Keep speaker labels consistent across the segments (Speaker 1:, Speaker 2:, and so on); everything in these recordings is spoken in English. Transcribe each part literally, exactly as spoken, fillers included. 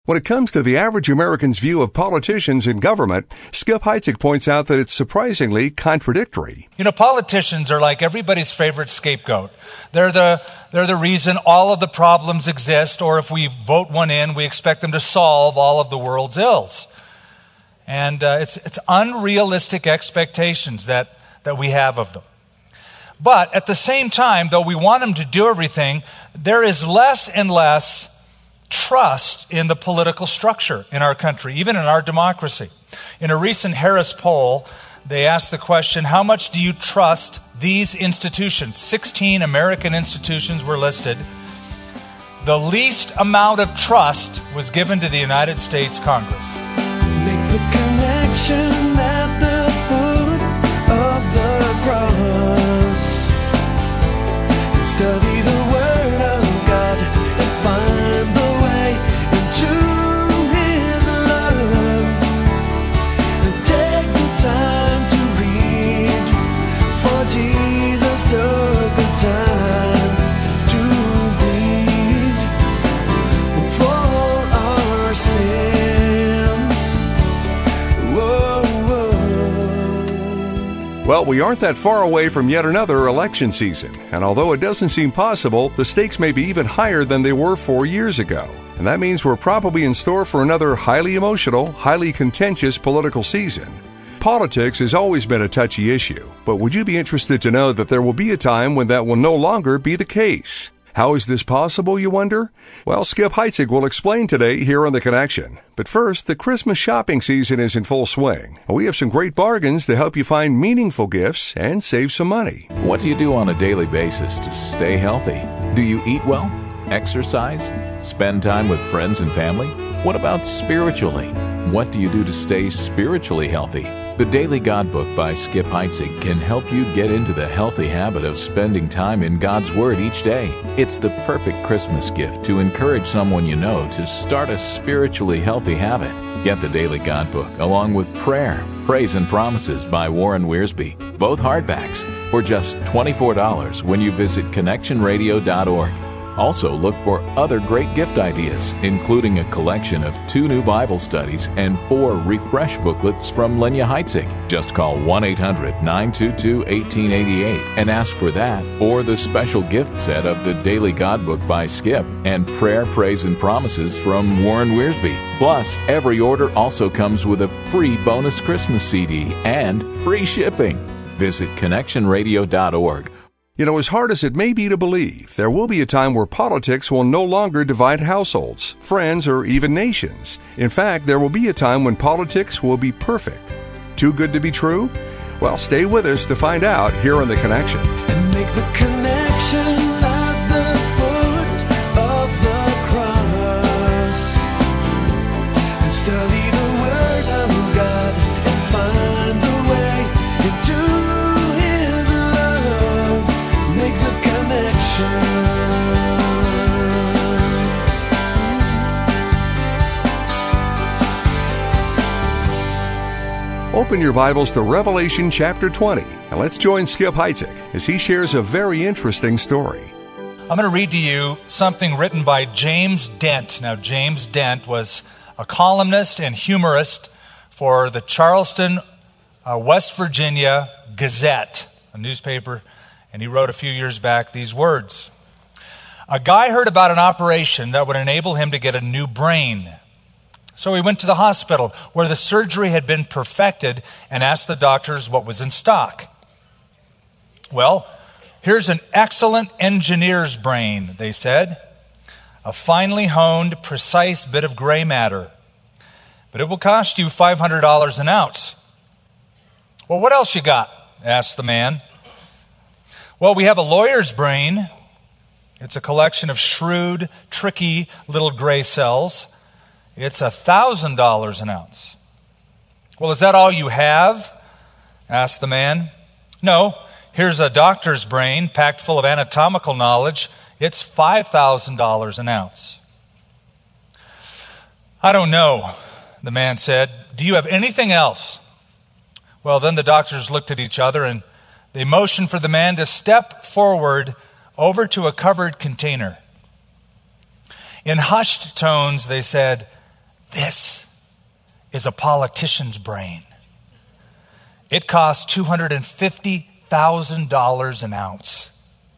Speaker 1: When it comes to the average American's view of politicians and government, Skip Heitzig points out that it's surprisingly contradictory.
Speaker 2: You know, politicians are like everybody's favorite scapegoat. They're the they're the reason all of the problems exist, or if we vote one in, we expect them to solve all of the world's ills. And uh, it's it's unrealistic expectations that, that we have of them. But at the same time, though we want them to do everything, there is less and less trust in the political structure in our country, even in our democracy. In a recent Harris poll, they asked the question, how much do you trust these institutions? sixteen American institutions were listed. The least amount of trust was given to the United States Congress.
Speaker 3: Make the connection at the foot of the cross. Study the word of God and find the way into His love. And take the time to read, for Jesus took the time to bleed for our sins. Whoa, whoa.
Speaker 1: Well, we aren't that far away from yet another election season, and although it doesn't seem possible, the stakes may be even higher than they were four years ago. And that means we're probably in store for another highly emotional, highly contentious political season. Politics has always been a touchy issue, but would you be interested to know that there will be a time when that will no longer be the case? How is this possible, you wonder? Well, Skip Heitzig will explain today here on The Connection. But first, the Christmas shopping season is in full swing. We have some great bargains to help you find meaningful gifts and save some money.
Speaker 4: What do you do on a daily basis to stay healthy? Do you eat well? Exercise? Spend time with friends and family? What about spiritually? What do you do to stay spiritually healthy? The Daily God Book by Skip Heitzig can help you get into the healthy habit of spending time in God's Word each day. It's the perfect Christmas gift to encourage someone you know to start a spiritually healthy habit. Get the Daily God Book along with Prayer, Praise and Promises by Warren Wiersbe, both hardbacks, for just twenty-four dollars when you visit connection radio dot org. Also, look for other great gift ideas, including a collection of two new Bible studies and four refresh booklets from Lenya Heitzig. Just call one eight hundred nine two two one eight eight eight and ask for that or the special gift set of the Daily God Book by Skip and Prayer, Praise, and Promises from Warren Wiersbe. Plus, every order also comes with a free bonus Christmas C D and free shipping. Visit connection radio dot org.
Speaker 1: You know, as hard as it may be to believe, there will be a time where politics will no longer divide households, friends, or even nations. In fact, there will be a time when politics will be perfect. Too good to be true? Well, stay with us to find out here on The Connection.
Speaker 3: And make the connection at the foot of the cross. And study the word of God and find the way into His love. Make the connection.
Speaker 1: Open your Bibles to Revelation chapter twenty, and let's join Skip Heitzig as he shares a very interesting story.
Speaker 2: I'm going to read to you something written by James Dent. Now, James Dent was a columnist and humorist for the Charleston, uh, West Virginia Gazette, a newspaper, and he wrote a few years back these words. A guy heard about an operation that would enable him to get a new brain. So he went to the hospital where the surgery had been perfected and asked the doctors what was in stock. Well, here's an excellent engineer's brain, they said. A finely honed, precise bit of gray matter. But it will cost you five hundred dollars an ounce. Well, what else you got? Asked the man. Well, we have a lawyer's brain. It's a collection of shrewd, tricky little gray cells. It's one thousand dollars an ounce. Well, is that all you have? Asked the man. No, here's a doctor's brain packed full of anatomical knowledge. It's five thousand dollars an ounce. I don't know, the man said. Do you have anything else? Well, then the doctors looked at each other and they motioned for the man to step forward over to a covered container. In hushed tones, they said, This is a politician's brain. It costs two hundred fifty thousand dollars an ounce.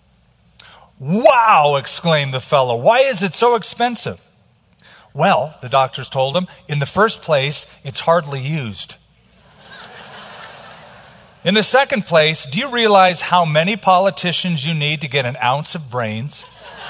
Speaker 2: Wow, exclaimed the fellow. Why is it so expensive? Well, the doctors told him, in the first place, it's hardly used. In the second place, do you realize how many politicians you need to get an ounce of brains?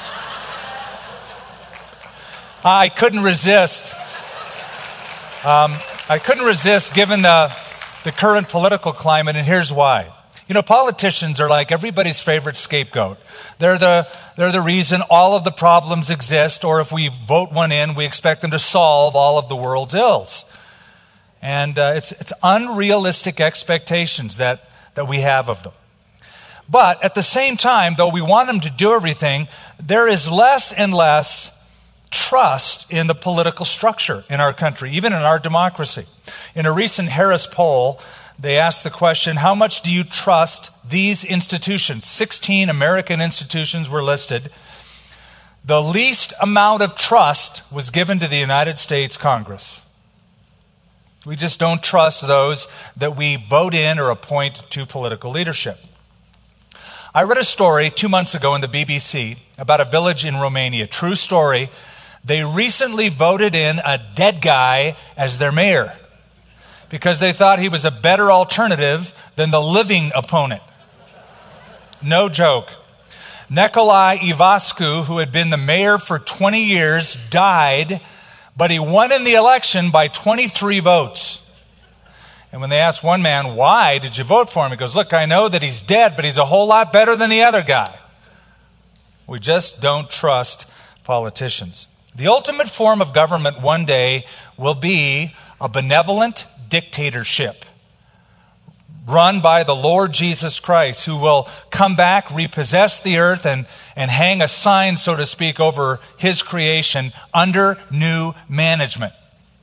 Speaker 2: I couldn't resist. Um, I couldn't resist given the, the current political climate, and here's why. You know, politicians are like everybody's favorite scapegoat. They're the, they're the reason all of the problems exist, or if we vote one in, we expect them to solve all of the world's ills. And uh, it's, it's unrealistic expectations that, that we have of them. But at the same time, though we want them to do everything, there is less and less trust in the political structure in our country, even in our democracy. In a recent Harris poll, they asked the question, how much do you trust these institutions? sixteen American institutions were listed. The least amount of trust was given to the United States Congress. We just don't trust those that we vote in or appoint to political leadership. I read a story two months ago in the B B C about a village in Romania. True story. They recently voted in a dead guy as their mayor because they thought he was a better alternative than the living opponent. No joke. Nicolae Ivascu, who had been the mayor for twenty years, died, but he won in the election by twenty-three votes. And when they asked one man, why did you vote for him? He goes, look, I know that he's dead, but he's a whole lot better than the other guy. We just don't trust politicians. The ultimate form of government one day will be a benevolent dictatorship run by the Lord Jesus Christ, who will come back, repossess the earth, and, and hang a sign, so to speak, over his creation under new management.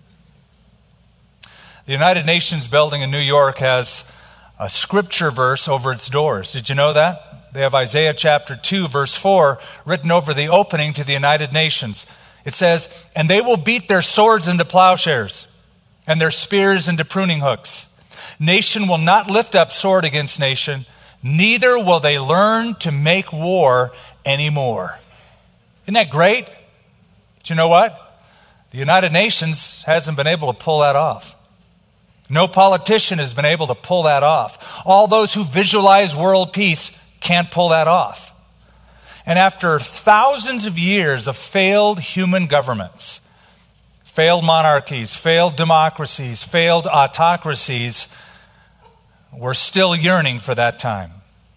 Speaker 2: The United Nations building in New York has a scripture verse over its doors. Did you know that? They have Isaiah chapter two, verse four, written over the opening to the United Nations. It says, and they will beat their swords into plowshares and their spears into pruning hooks. Nation will not lift up sword against nation, neither will they learn to make war anymore. Isn't that great? But you know what? The United Nations hasn't been able to pull that off. No politician has been able to pull that off. All those who visualize world peace can't pull that off. And after thousands of years of failed human governments, failed monarchies, failed democracies, failed autocracies, we're still yearning for that time.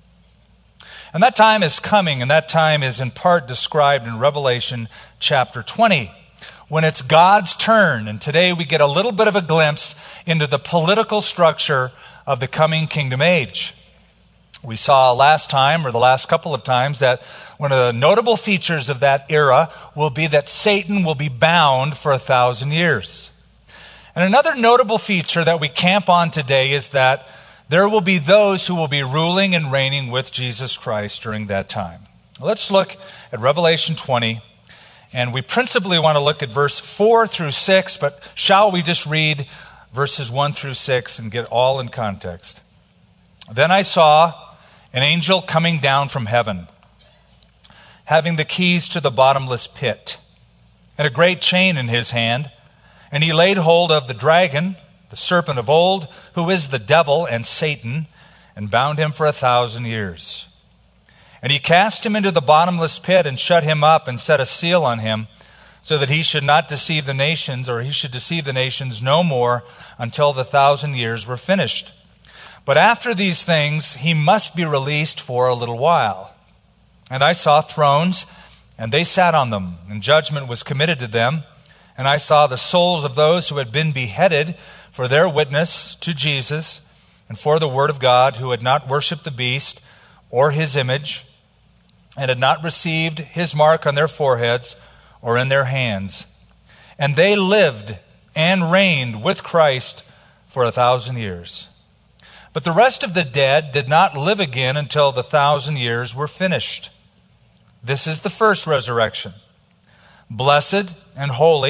Speaker 2: And that time is coming, and that time is in part described in Revelation chapter twenty, when it's God's turn. And today we get a little bit of a glimpse into the political structure of the coming kingdom age. We saw last time, or the last couple of times, that one of the notable features of that era will be that Satan will be bound for a thousand years. And another notable feature that we camp on today is that there will be those who will be ruling and reigning with Jesus Christ during that time. Let's look at Revelation twenty, and we principally want to look at verse four through six, but shall we just read verses one through six and get all in context? Then I saw an angel coming down from heaven, having the keys to the bottomless pit, and a great chain in his hand. And he laid hold of the dragon, the serpent of old, who is the devil and Satan, and bound him for a thousand years. And he cast him into the bottomless pit and shut him up and set a seal on him, so that he should not deceive the nations, or he should deceive the nations no more until the thousand years were finished. But after these things, he must be released for a little while. And I saw thrones, and they sat on them, and judgment was committed to them. And I saw the souls of those who had been beheaded for their witness to Jesus and for the word of God, who had not worshipped the beast or his image, and had not received his mark on their foreheads or in their hands. And they lived and reigned with Christ for a thousand years. But the rest of the dead did not live again until the thousand years were finished. This is the first resurrection. Blessed and holy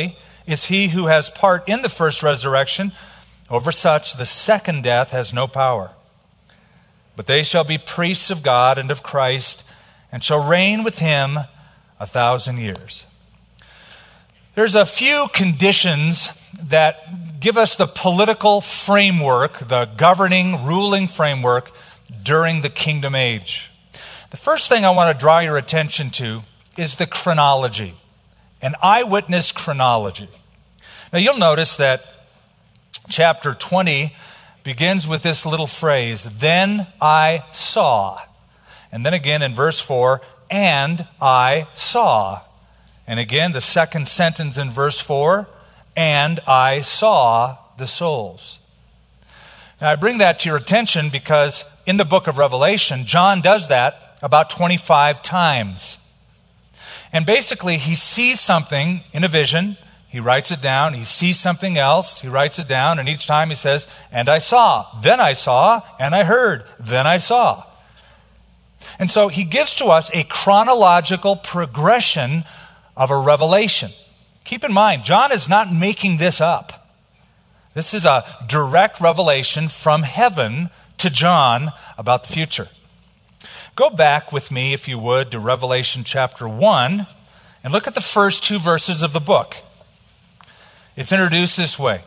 Speaker 2: is he who has part in the first resurrection. Over such the second death has no power. But they shall be priests of God and of Christ, and shall reign with him a thousand years. There's a few conditions that give us the political framework, the governing, ruling framework during the kingdom age. The first thing I want to draw your attention to is the chronology, an eyewitness chronology. Now you'll notice that chapter twenty begins with this little phrase, then I saw. And then again in verse four, and I saw. And again, the second sentence in verse four, and I saw the souls. Now I bring that to your attention because in the book of Revelation, John does that about twenty-five times. And basically, he sees something in a vision, he writes it down, he sees something else, he writes it down, and each time he says, and I saw, then I saw, and I heard, then I saw. And so he gives to us a chronological progression of a revelation. Keep in mind, John is not making this up. This is a direct revelation from heaven to John about the future. Go back with me, if you would, to Revelation chapter one and look at the first two verses of the book. It's introduced this way.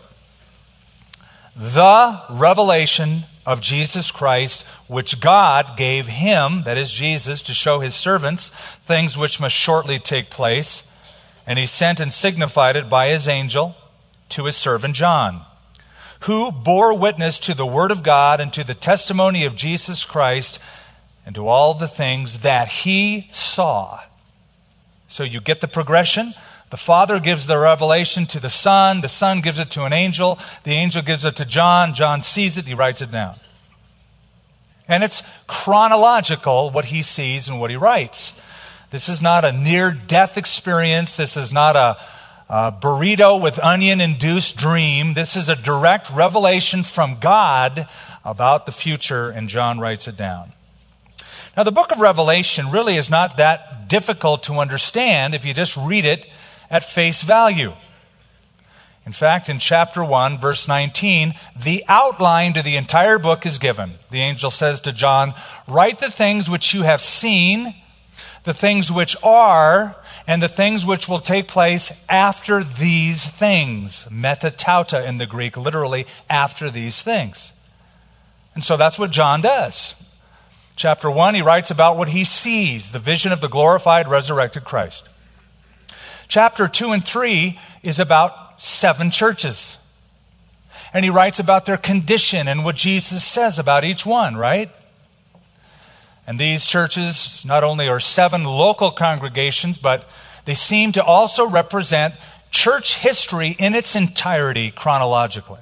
Speaker 2: The revelation of Jesus Christ, which God gave him, that is Jesus, to show his servants things which must shortly take place. And he sent and signified it by his angel to his servant John, who bore witness to the word of God and to the testimony of Jesus Christ and to all the things that he saw. So you get the progression. The Father gives the revelation to the Son. The Son gives it to an angel. The angel gives it to John. John sees it. He writes it down. And it's chronological, what he sees and what he writes. This is not a near-death experience. This is not a, a burrito with onion-induced dream. This is a direct revelation from God about the future, and John writes it down. Now, the book of Revelation really is not that difficult to understand if you just read it at face value. In fact, in chapter one, verse nineteen, the outline to the entire book is given. The angel says to John, write the things which you have seen, the things which are, and the things which will take place after these things. Metatauta in the Greek, literally after these things. And so that's what John does. Chapter one, he writes about what he sees, the vision of the glorified, resurrected Christ. Chapter two and three is about seven churches. And he writes about their condition and what Jesus says about each one, right? And these churches not only are seven local congregations, but they seem to also represent church history in its entirety chronologically.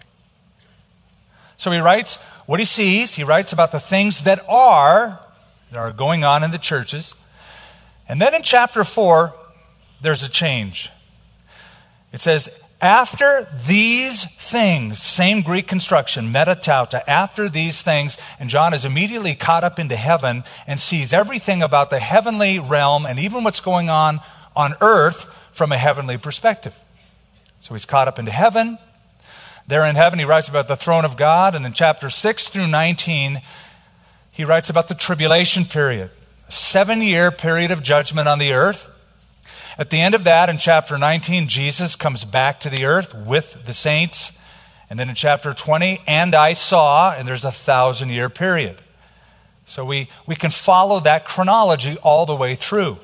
Speaker 2: So he writes what he sees. He writes about the things that are, that are going on in the churches. And then in chapter four, there's a change. It says, after these things, same Greek construction, metatauta, after these things, and John is immediately caught up into heaven and sees everything about the heavenly realm and even what's going on on earth from a heavenly perspective. So he's caught up into heaven. There in heaven, he writes about the throne of God, and in chapter six through nineteen, he writes about the tribulation period, a seven-year period of judgment on the earth. At the end of that, in chapter nineteen, Jesus comes back to the earth with the saints. And then in chapter twenty, and I saw, and there's a thousand-year period. So we, we can follow that chronology all the way through.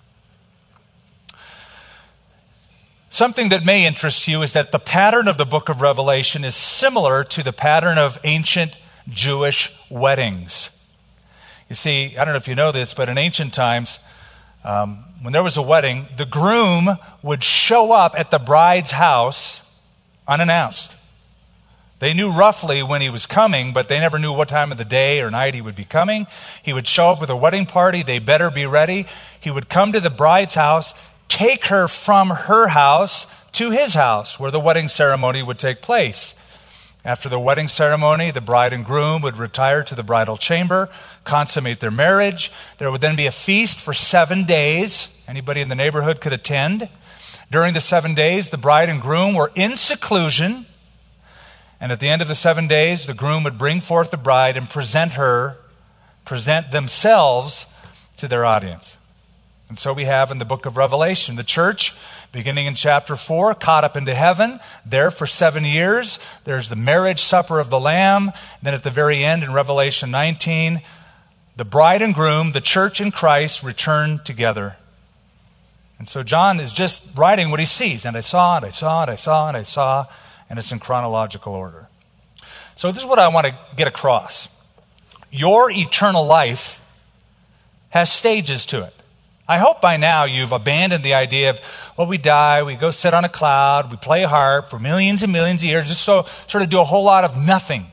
Speaker 2: Something that may interest you is that the pattern of the book of Revelation is similar to the pattern of ancient Jewish weddings. You see, I don't know if you know this, but in ancient times, um, when there was a wedding, the groom would show up at the bride's house unannounced. They knew roughly when he was coming, but they never knew what time of the day or night he would be coming. He would show up with a wedding party. They better be ready. He would come to the bride's house, take her from her house to his house where the wedding ceremony would take place. After the wedding ceremony, the bride and groom would retire to the bridal chamber, consummate their marriage. There would then be a feast for seven days. Anybody in the neighborhood could attend. During the seven days, the bride and groom were in seclusion. And at the end of the seven days, the groom would bring forth the bride and present her, present themselves to their audience. And so we have in the book of Revelation, the church, beginning in chapter four, caught up into heaven, there for seven years. There's the marriage supper of the Lamb. Then at the very end in Revelation nineteen, the bride and groom, the church in Christ, return together. And so John is just writing what he sees. And I saw it, I saw it, I saw it, I saw, and it's in chronological order. So this is what I want to get across. Your eternal life has stages to it. I hope by now you've abandoned the idea of, well, we die, we go sit on a cloud, we play a harp for millions and millions of years, just so sort of do a whole lot of nothing.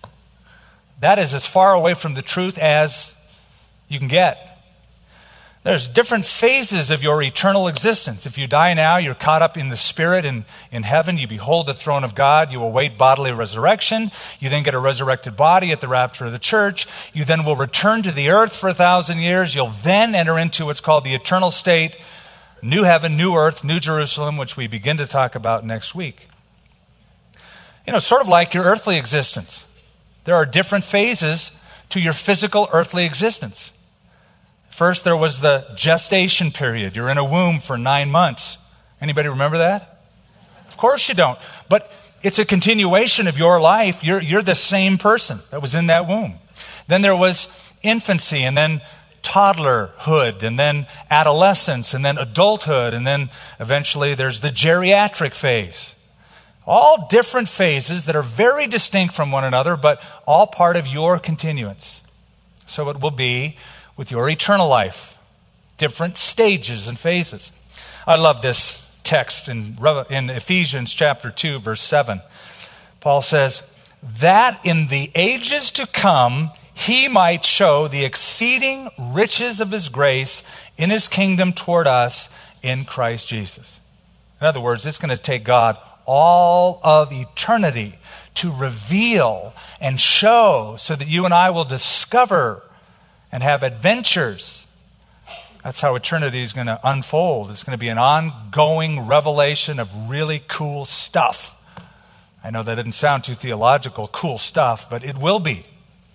Speaker 2: That is as far away from the truth as you can get. There's different phases of your eternal existence. If you die now, you're caught up in the Spirit and in heaven. You behold the throne of God. You await bodily resurrection. You then get a resurrected body at the rapture of the church. You then will return to the earth for a thousand years. You'll then enter into what's called the eternal state, new heaven, new earth, new Jerusalem, which we begin to talk about next week. You know, sort of like your earthly existence. There are different phases to your physical earthly existence. First, there was the gestation period. You're in a womb for nine months. Anybody remember that? Of course you don't. But it's a continuation of your life. You're, you're the same person that was in that womb. Then there was infancy, and then toddlerhood, and then adolescence, and then adulthood, and then eventually there's the geriatric phase. All different phases that are very distinct from one another, but all part of your continuance. So it will be with your eternal life, different stages and phases. I love this text in, in Ephesians chapter two, verse seven. Paul says, that in the ages to come he might show the exceeding riches of his grace in his kingdom toward us in Christ Jesus. In other words, it's going to take God all of eternity to reveal and show so that you and I will discover and have adventures. That's how eternity is going to unfold. It's going to be an ongoing revelation of really cool stuff. I know that didn't sound too theological, cool stuff, but it will be.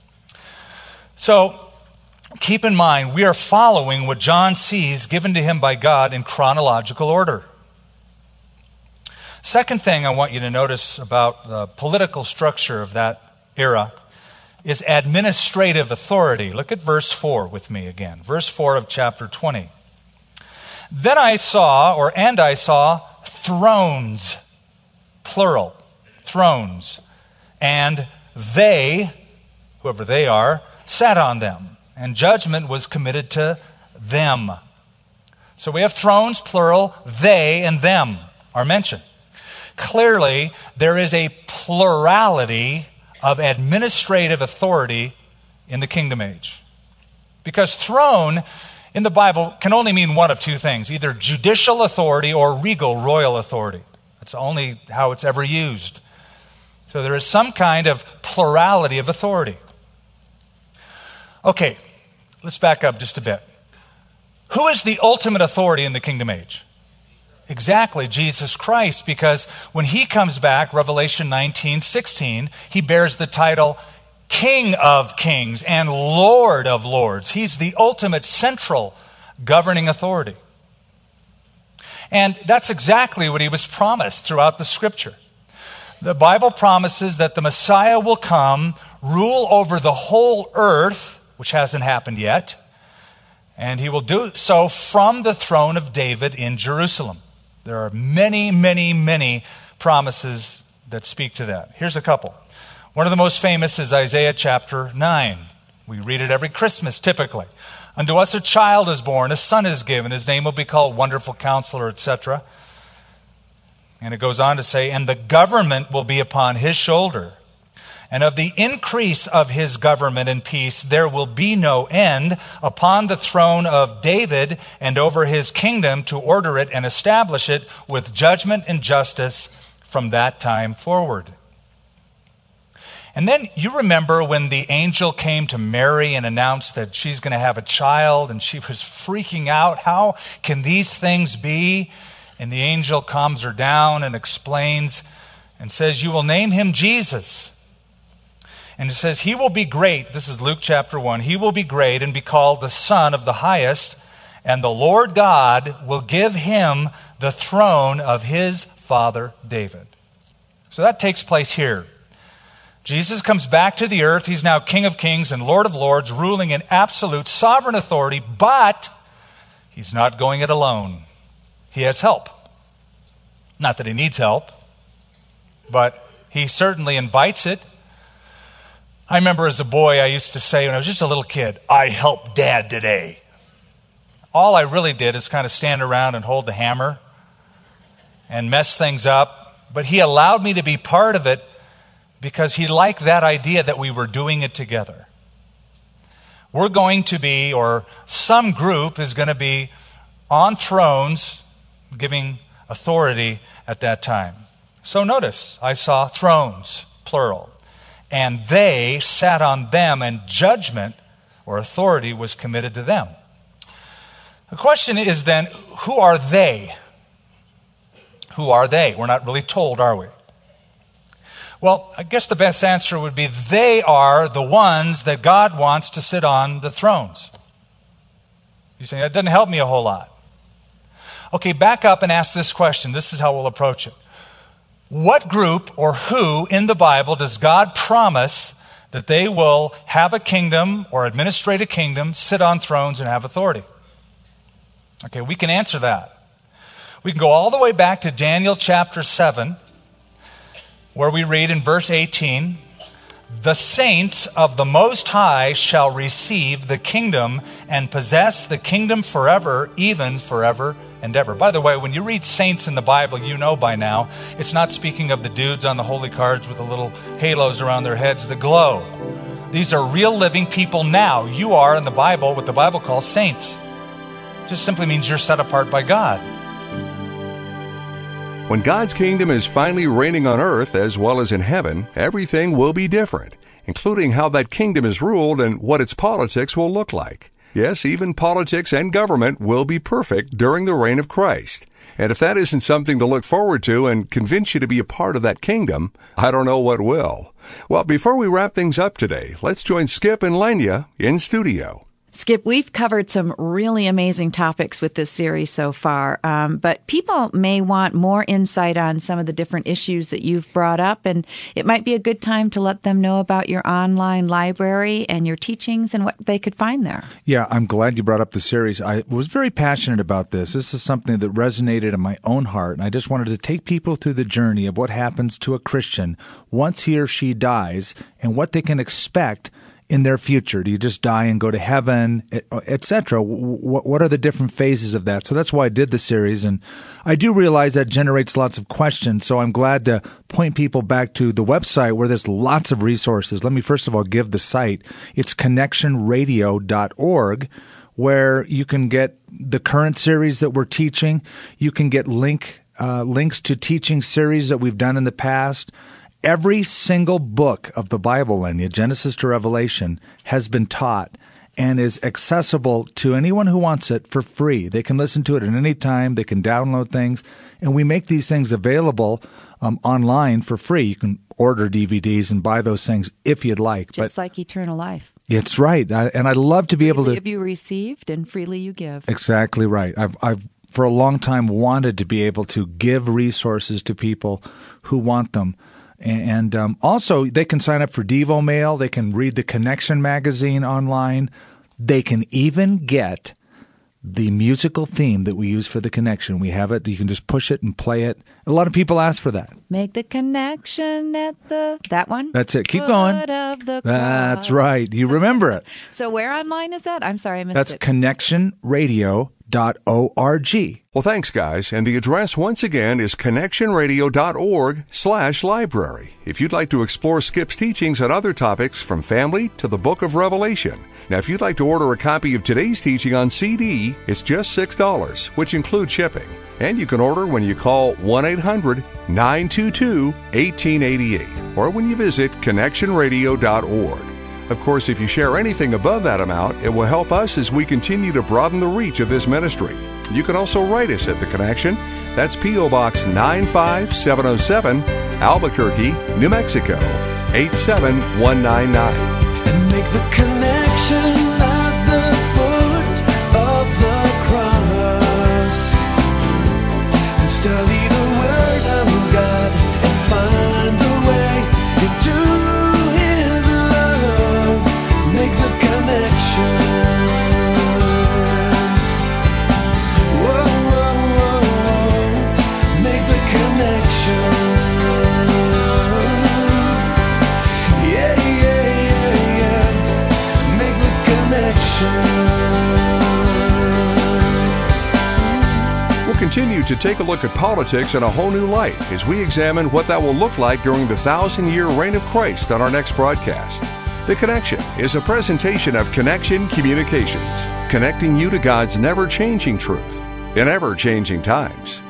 Speaker 2: So keep in mind, we are following what John sees given to him by God in chronological order. Second thing I want you to notice about the political structure of that era is administrative authority. Look at verse four with me again. Verse four of chapter twenty. Then I saw, or and I saw, thrones, plural, thrones, and they, whoever they are, sat on them, and judgment was committed to them. So we have thrones, plural, they and them are mentioned. Clearly, there is a plurality of administrative authority in the kingdom age. Because throne in the Bible can only mean one of two things, either judicial authority or regal, royal authority. That's only how it's ever used. So there is some kind of plurality of authority. Okay, let's back up just a bit. Who is the ultimate authority in the kingdom age? Exactly, Jesus Christ, because when he comes back, Revelation nineteen sixteen, he bears the title King of Kings and Lord of Lords. He's the ultimate central governing authority. And that's exactly what he was promised throughout the Scripture. The Bible promises that the Messiah will come, rule over the whole earth, which hasn't happened yet, and he will do so from the throne of David in Jerusalem. There are many, many, many promises that speak to that. Here's a couple. One of the most famous is Isaiah chapter nine. We read it every Christmas, typically. Unto us a child is born, a son is given, his name will be called Wonderful Counselor, et cetera. And it goes on to say, and the government will be upon his shoulder. And of the increase of his government and peace, there will be no end upon the throne of David and over his kingdom to order it and establish it with judgment and justice from that time forward. And then you remember when the angel came to Mary and announced that she's going to have a child, and she was freaking out. How can these things be? And the angel calms her down and explains and says, you will name him Jesus. And it says, he will be great. This is Luke chapter one. He will be great and be called the Son of the Highest. And the Lord God will give him the throne of his father David. So that takes place here. Jesus comes back to the earth. He's now King of Kings and Lord of Lords, ruling in absolute sovereign authority, but he's not going it alone. He has help. Not that he needs help, but he certainly invites it. I remember as a boy, I used to say when I was just a little kid, I helped Dad today. All I really did is kind of stand around and hold the hammer and mess things up, but he allowed me to be part of it because he liked that idea that we were doing it together. We're going to be, or some group is going to be on thrones, giving authority at that time. So notice, I saw thrones, plural, and they sat on them, and judgment or authority was committed to them. The question is then, who are they? Who are they? We're not really told, are we? Well, I guess the best answer would be they are the ones that God wants to sit on the thrones. You say, that doesn't help me a whole lot. Okay, back up and ask this question. This is how we'll approach it. What group or who in the Bible does God promise that they will have a kingdom or administrate a kingdom, sit on thrones, and have authority? Okay, we can answer that. We can go all the way back to Daniel chapter seven, where we read in verse eighteen, the saints of the Most High shall receive the kingdom and possess the kingdom forever, even forever and ever. By the way, when you read saints in the Bible, you know by now, it's not speaking of the dudes on the holy cards with the little halos around their heads that glow. These are real living people now. You are in the Bible what the Bible calls saints. It just simply means you're set apart by God.
Speaker 1: When God's kingdom is finally reigning on earth as well as in heaven, everything will be different, including how that kingdom is ruled and what its politics will look like. Yes, even politics and government will be perfect during the reign of Christ. And if that isn't something to look forward to and convince you to be a part of that kingdom, I don't know what will. Well, before we wrap things up today, let's join Skip and Lenya in studio.
Speaker 5: Skip, we've covered some really amazing topics with this series so far, um, but people may want more insight on some of the different issues that you've brought up, and it might be a good time to let them know about your online library and your teachings and what they could find there.
Speaker 6: Yeah, I'm glad you brought up the series. I was very passionate about this. This is something that resonated in my own heart, and I just wanted to take people through the journey of what happens to a Christian once he or she dies and what they can expect in their future. Do you just die and go to heaven, et cetera? What are the different phases of that? So that's why I did the series, and I do realize that generates lots of questions, so I'm glad to point people back to the website where there's lots of resources. Let me first of all give the site. It's connection radio dot org, where you can get the current series that we're teaching. You can get link uh, links to teaching series that we've done in the past. Every single book of the Bible, Lenya, Genesis to Revelation, has been taught and is accessible to anyone who wants it for free. They can listen to it at any time. They can download things. And we make these things available um, online for free. You can order D V Ds and buy those things if you'd like.
Speaker 5: Just
Speaker 6: but,
Speaker 5: like eternal life.
Speaker 6: It's right. I, and I'd love to be able to...
Speaker 5: Freely have you received, and freely you give.
Speaker 6: Exactly right. I've, I've for a long time wanted to be able to give resources to people who want them. And um, also, they can sign up for Devo Mail. They can read the Connection magazine online. They can even get the musical theme that we use for the Connection. We have it. You can just push it and play it. A lot of people ask for that.
Speaker 5: Make the connection at the... That one?
Speaker 6: That's it. Keep going.
Speaker 5: Of the
Speaker 6: That's right. You remember it.
Speaker 5: So where online is that? I'm sorry, I missed
Speaker 6: That's
Speaker 5: it.
Speaker 6: connection radio dot org.
Speaker 1: Well, thanks, guys. And the address, once again, is connection radio dot org slash library. If you'd like to explore Skip's teachings on other topics from family to the book of Revelation. Now, if you'd like to order a copy of today's teaching on C D, it's just six dollars, which includes shipping. And you can order when you call one eight hundred nine two two one eight eight eight or when you visit connection radio dot org. Of course, if you share anything above that amount, it will help us as we continue to broaden the reach of this ministry. You can also write us at The Connection, That's P O. Box nine five seven oh seven, Albuquerque, New Mexico, eight seven one nine nine.
Speaker 3: And make the connection at the foot of the cross. And study the Word of God and find the way into His love. Make the connection. Whoa, whoa, whoa, whoa. Make the connection. Yeah, yeah, yeah, yeah. Make the connection.
Speaker 1: We'll continue to take a look at politics in a whole new light as we examine what that will look like during the thousand-year reign of Christ on our next broadcast. The Connection is a presentation of Connection Communications, connecting you to God's never-changing truth in ever-changing times.